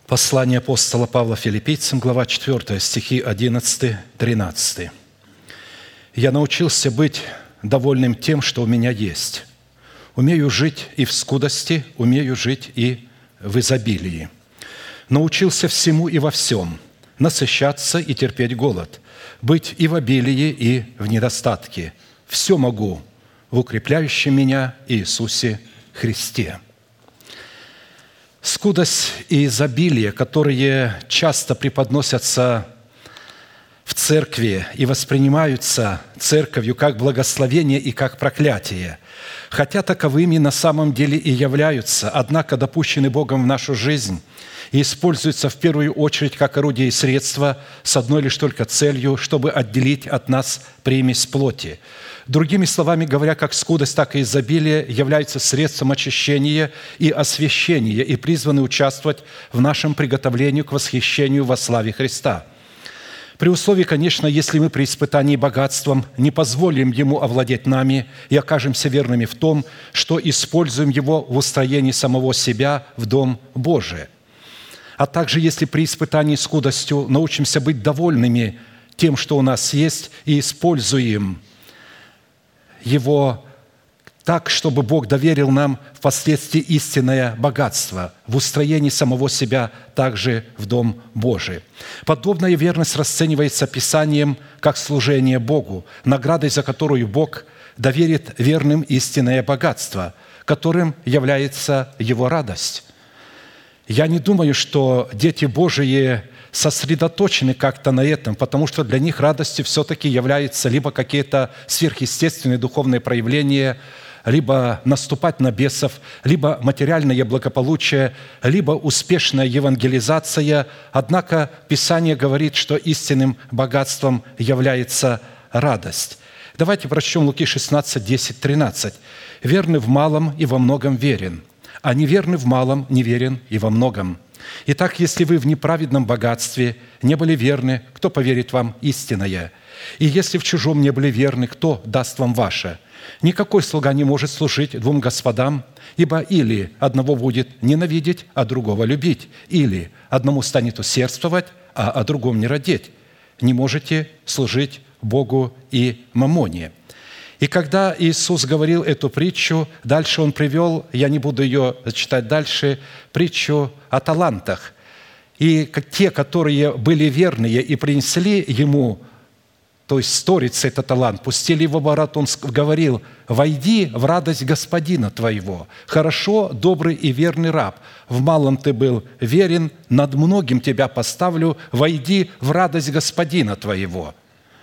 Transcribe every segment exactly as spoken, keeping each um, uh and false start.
Послание апостола Павла Филиппийцам, глава четвёртая, стихи одиннадцатый-тринадцатый. «Я научился быть довольным тем, что у меня есть. Умею жить и в скудости, умею жить и в изобилии. Научился всему и во всем, насыщаться и терпеть голод, быть и в обилии, и в недостатке. Все могу в укрепляющем меня Иисусе Христе». Скудость и изобилие, которые часто преподносятся в церкви и воспринимаются церковью как благословение и как проклятие, хотя таковыми на самом деле и являются, однако допущены Богом в нашу жизнь и используются в первую очередь как орудие и средство с одной лишь только целью, чтобы отделить от нас примесь плоти. Другими словами говоря, как скудость, так и изобилие являются средством очищения и освящения и призваны участвовать в нашем приготовлении к восхищению во славе Христа. При условии, конечно, если мы при испытании богатством не позволим ему овладеть нами и окажемся верными в том, что используем его в устроении самого себя в Дом Божий. А также, если при испытании скудостью научимся быть довольными тем, что у нас есть, и используем его так, чтобы Бог доверил нам впоследствии истинное богатство в устроении самого себя также в Дом Божий. Подобная верность расценивается Писанием как служение Богу, наградой за которую Бог доверит верным истинное богатство, которым является Его радость. Я не думаю, что дети Божии сосредоточены как-то на этом, потому что для них радостью все-таки являются либо какие-то сверхъестественные духовные проявления, либо наступать на бесов, либо материальное благополучие, либо успешная евангелизация. Однако Писание говорит, что истинным богатством является радость. Давайте прочтем Луки шестнадцать, десять, тринадцать. «Верный в малом и во многом верен, а неверный в малом неверен и во многом. Итак, если вы в неправедном богатстве не были верны, кто поверит вам истинное? И если в чужом не были верны, кто даст вам ваше? Никакой слуга не может служить двум господам, ибо или одного будет ненавидеть, а другого любить, или одному станет усердствовать, а о другом не родить. Не можете служить Богу и мамоне». И когда Иисус говорил эту притчу, дальше Он привел, я не буду ее читать дальше, притчу о талантах. И те, которые были верные и принесли Ему, то есть сторицей этот талант, пустили его в ворот, Он говорил: «Войди в радость Господина твоего. Хорошо, добрый и верный раб. В малом ты был верен, над многим тебя поставлю. Войди в радость Господина твоего».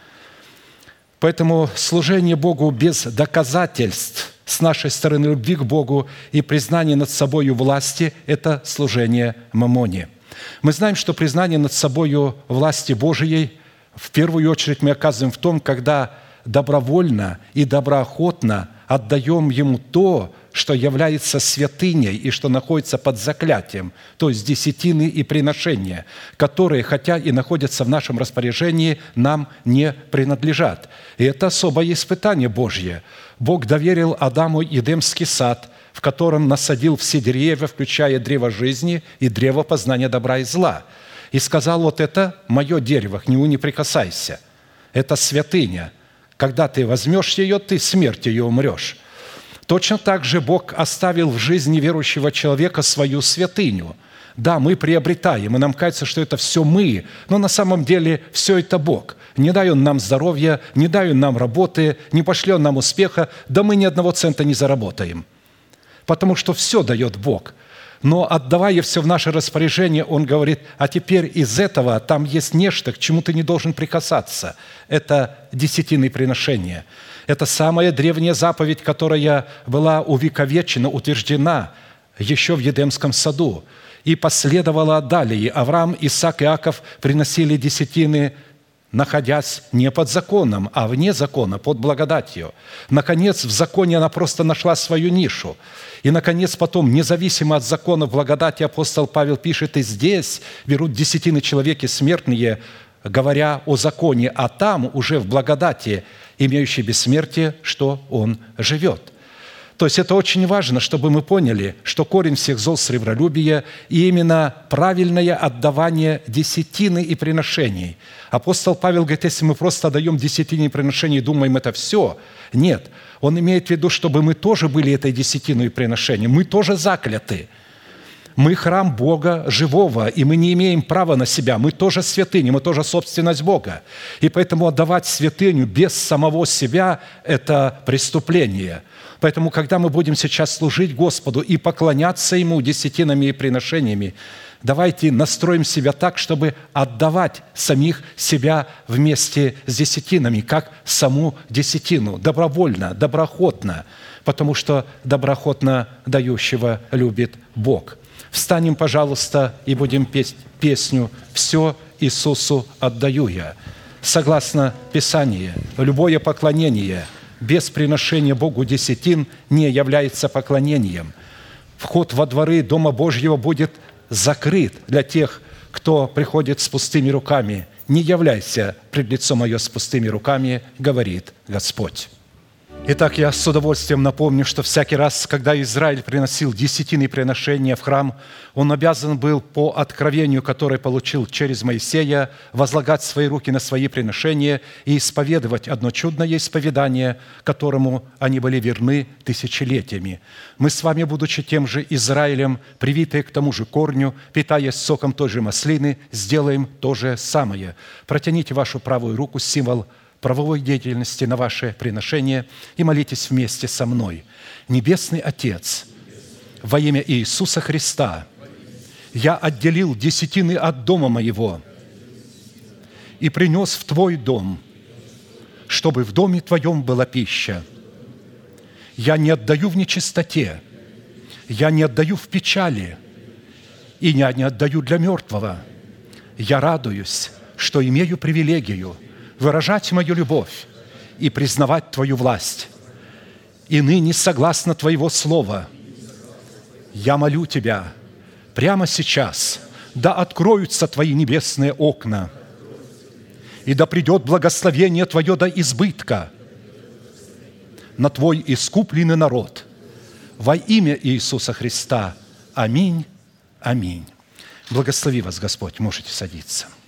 Поэтому служение Богу без доказательств с нашей стороны любви к Богу и признание над собою власти – это служение мамоне. Мы знаем, что признание над собою власти Божией в первую очередь мы оказываем в том, когда добровольно и доброохотно отдаем Ему то, что является святыней и что находится под заклятием, то есть десятины и приношения, которые, хотя и находятся в нашем распоряжении, нам не принадлежат. И это особое испытание Божье. Бог доверил Адаму Едемский сад, в котором насадил все деревья, включая древо жизни и древо познания добра и зла. И сказал: вот это мое дерево, к нему не прикасайся. Это святыня. Когда ты возьмешь ее, ты смертью умрешь. Точно так же Бог оставил в жизни верующего человека свою святыню. Да, мы приобретаем, и нам кажется, что это все мы, но на самом деле все это Бог. Не дай Он нам здоровья, не дай Он нам работы, не пошлет нам успеха, да мы ни одного цента не заработаем. Потому что все дает Бог. Но отдавая все в наше распоряжение, Он говорит: а теперь из этого там есть нечто, к чему ты не должен прикасаться. Это десятины приношения. Это самая древняя заповедь, которая была увековечена, утверждена еще в Едемском саду. И последовала далее. Авраам, Исаак и Иаков приносили десятины, находясь не под законом, а вне закона, под благодатью. Наконец, в законе она просто нашла свою нишу. И, наконец, потом, независимо от закона, в благодати апостол Павел пишет: и здесь берут десятины человеки смертные, говоря о законе, а там уже в благодати, имеющей бессмертие, что он живет. То есть это очень важно, чтобы мы поняли, что корень всех зол – сребролюбие, и именно правильное отдавание десятины и приношений. Апостол Павел говорит, если мы просто отдаем десятины и приношения и думаем, это все, нет. Он имеет в виду, чтобы мы тоже были этой десятиной и приношением. Мы тоже закляты. Мы храм Бога живого, и мы не имеем права на себя. Мы тоже святыни, мы тоже собственность Бога. И поэтому отдавать святыню без самого себя – это преступление. Поэтому, когда мы будем сейчас служить Господу и поклоняться Ему десятинами и приношениями, давайте настроим себя так, чтобы отдавать самих себя вместе с десятинами, как саму десятину, добровольно, доброохотно, потому что доброохотно дающего любит Бог. Встанем, пожалуйста, и будем петь песню «Все Иисусу отдаю я». Согласно Писанию, любое поклонение без приношения Богу десятин не является поклонением. Вход во дворы Дома Божьего будет закрыт для тех, кто приходит с пустыми руками. «Не являйся пред лицом мое с пустыми руками, говорит Господь». Итак, я с удовольствием напомню, что всякий раз, когда Израиль приносил десятины приношения в храм, он обязан был по откровению, которое получил через Моисея, возлагать свои руки на свои приношения и исповедовать одно чудное исповедание, которому они были верны тысячелетиями. Мы с вами, будучи тем же Израилем, привитые к тому же корню, питаясь соком той же маслины, сделаем то же самое. Протяните вашу правую руку, символ правовой деятельности на ваше приношение и молитесь вместе со мной. Небесный Отец, во имя Иисуса Христа, я отделил десятины от дома моего и принес в Твой дом, чтобы в доме Твоем была пища. Я не отдаю в нечистоте, я не отдаю в печали, и я не отдаю для мертвого. Я радуюсь, что имею привилегию выражать мою любовь и признавать Твою власть. И ныне, согласно Твоего слова, я молю Тебя прямо сейчас, да откроются Твои небесные окна, и да придет благословение Твое до избытка на Твой искупленный народ. Во имя Иисуса Христа. Аминь. Аминь. Благослови вас, Господь. Можете садиться.